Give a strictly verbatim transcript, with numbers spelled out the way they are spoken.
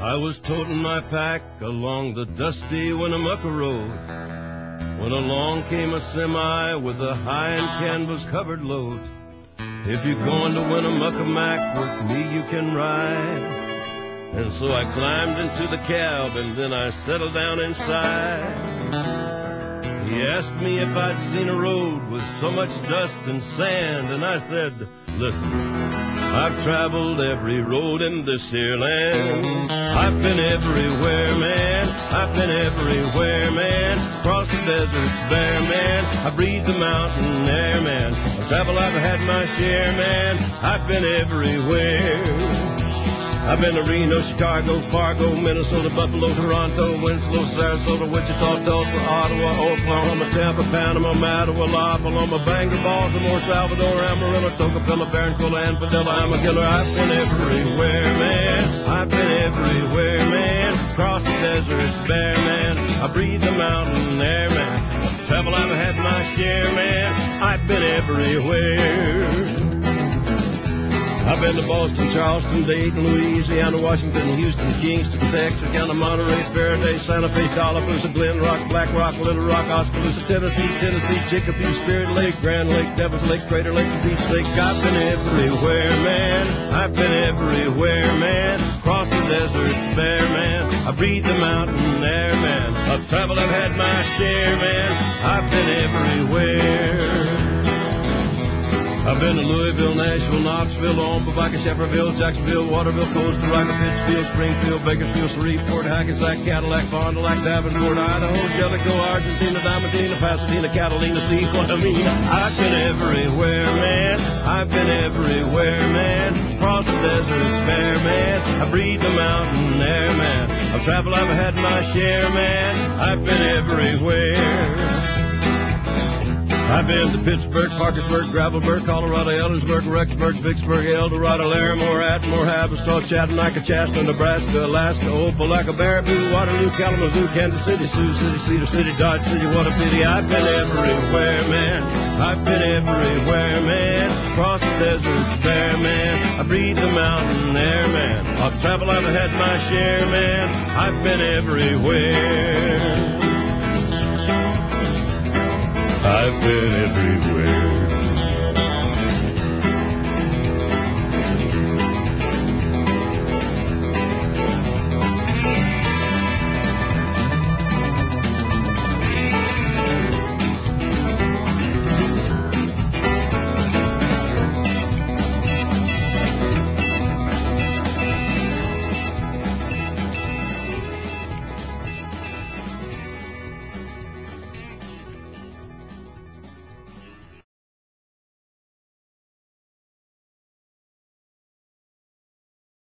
I was toting my pack along the dusty Winnemucca road when along came a semi with a high and canvas-covered load. If you're going to Winnemucca Mac, with me you can ride. And so I climbed into the cab and then I settled down inside. He asked me if I'd seen a road with so much dust and sand, and I said, listen, I've traveled every road in this here land. I've been everywhere, man. I've been everywhere, man. Across the deserts bare, man. I breathe the mountain air, man. I travel, I've had my share, man. I've been everywhere. I've been to Reno, Chicago, Fargo, Minnesota, Buffalo, Toronto, Winslow, Sarasota, Wichita, Tulsa, Ottawa, Oklahoma, Tampa, Panama, Mattawa, La Paloma, Bangor, Baltimore, Salvador, Amarillo, Tocopilla, Barranquilla, and Padilla. I'm a killer. I've been everywhere, man. I've been everywhere, man. Across the deserts bare, man. I breathe the mountain air, man. Travel, I've had my share, man. I've been everywhere. I've been to Boston, Charleston, Dayton, Louisiana, Washington, Houston, Kingston, Texarkana, Monterey, Faraday, Santa Fe, Tallapoosa, Glen Rock, Black Rock, Little Rock, Oskaloosa, Tennessee, Tennessee, Chicopee, Spirit Lake, Grand Lake, Devil's Lake, Crater Lake, Beach Lake. I've been everywhere, man. I've been everywhere, man. Across the deserts bare, man. I breathe the mountain air, man. I've traveled, I've had my share, man. I've been everywhere. I've been to Louisville, Nashville, Knoxville, Omaha, Baca, Shefferville, Jacksonville, Waterville, Costa Rica, Pittsfield, Springfield, Bakersfield, Shreveport, Hackensack, Cadillac, Fond du Lac, Davenport, Idaho, Jellicoe, Argentina, Diamantina, Pasadena, Catalina, see what I mean? I've been everywhere, man. I've been everywhere, man. Across the deserts bare, man. I breathe the mountain air, man. I've traveled, I've had my share, man. I've been everywhere. I've been to Pittsburgh, Parkersburg, Gravelburg, Colorado, Ellersburg, Rexburg, Vicksburg, El Dorado, Larimore, Atmore, Haverstraw, Chattanooga, Shasta, Nebraska, Alaska, Opelika, Baraboo, Waterloo, Kalamazoo, Kansas City, Sioux City, Cedar City, Dodge City, what a pity. I've been everywhere, man. I've been everywhere, man. Across the deserts bare, man. I breathe the mountain air, man. I've traveled, I've had my share, man. I've been everywhere. I've been everywhere.